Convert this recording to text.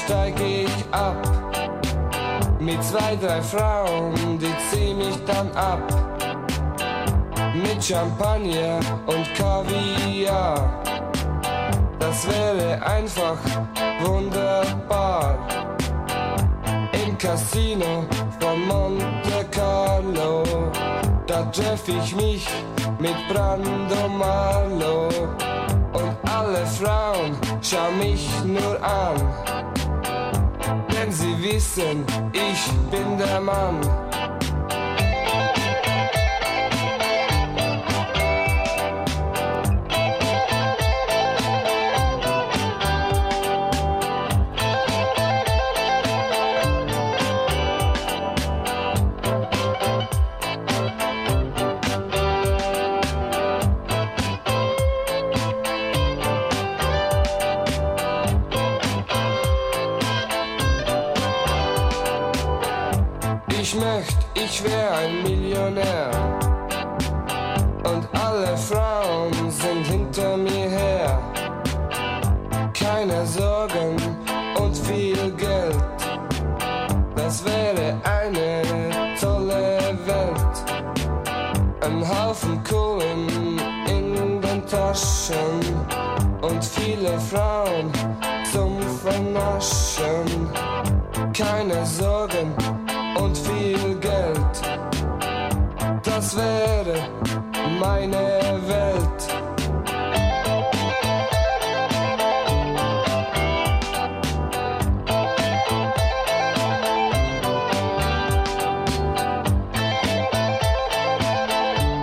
steig ich ab. Mit 2, 3 Frauen, die zieh mich dann ab. Mit Champagner und Kaviar. Das wäre einfach wunderbar. Im Casino von Monte Carlo, da treff ich mich mit Brando Marlo. Und alle Frauen schauen mich nur an, denn sie wissen, ich bin der Mann. Ich wär ein Millionär und alle Frauen sind hinter mir her. Keine Sorgen und viel Geld, das wäre eine tolle Welt. Ein Haufen Kohlen in den Taschen und viele Frauen zum Vernaschen. Keine Sorgen und viel Geld, das wäre meine Welt.